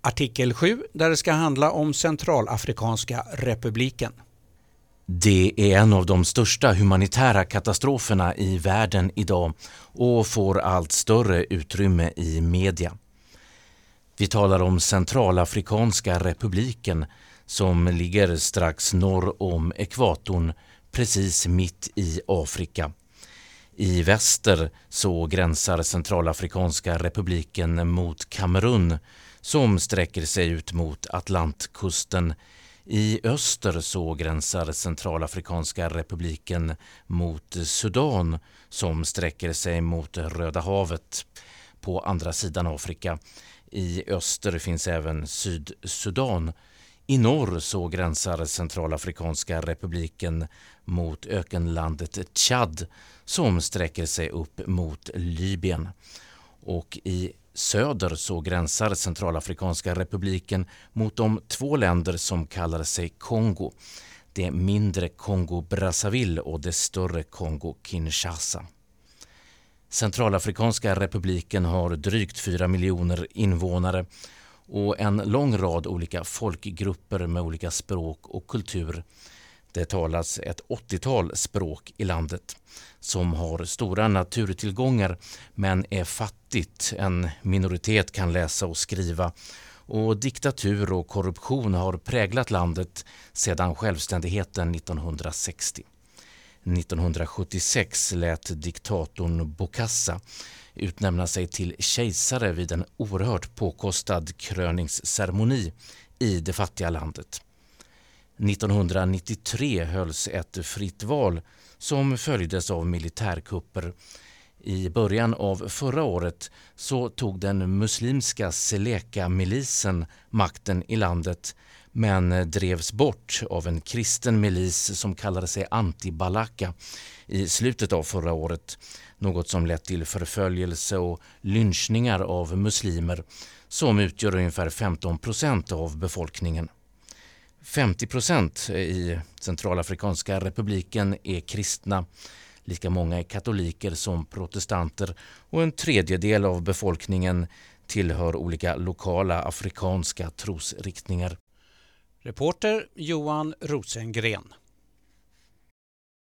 Artikel 7 där det ska handla om Centralafrikanska republiken. Det är en av de största humanitära katastroferna i världen idag och får allt större utrymme i media. Vi talar om Centralafrikanska republiken som ligger strax norr om ekvatorn, precis mitt i Afrika. I väster så gränsar Centralafrikanska republiken mot Kamerun som sträcker sig ut mot Atlantkusten. I öster så gränsar Centralafrikanska republiken mot Sudan som sträcker sig mot Röda havet på andra sidan Afrika. I öster finns även Sydsudan. I norr så gränsar Centralafrikanska republiken mot ökenlandet Tchad som sträcker sig upp mot Libyen. Och i söder så gränsar Centralafrikanska republiken mot de två länder som kallar sig Kongo. Det mindre Kongo-Brazzaville och det större Kongo-Kinshasa. Centralafrikanska republiken har drygt 4 miljoner invånare och en lång rad olika folkgrupper med olika språk och kultur. Det talas ett 80-tal språk i landet som har stora naturtillgångar men är fattigt. En minoritet kan läsa och skriva och diktatur och korruption har präglat landet sedan självständigheten 1960. 1976 lät diktatorn Bokassa utnämna sig till kejsare vid en oerhört påkostad kröningsceremoni i det fattiga landet. 1993 hölls ett fritt val som följdes av militärkupper. I början av förra året så tog den muslimska Seleka-milisen makten i landet men drevs bort av en kristen milis som kallade sig Anti-Balaka i slutet av förra året. Något som lett till förföljelse och lynchningar av muslimer som utgör ungefär 15% av befolkningen. 50% i Centralafrikanska republiken är kristna, lika många är katoliker som protestanter och en tredjedel av befolkningen tillhör olika lokala afrikanska trosriktningar. Reporter Johan Rosengren.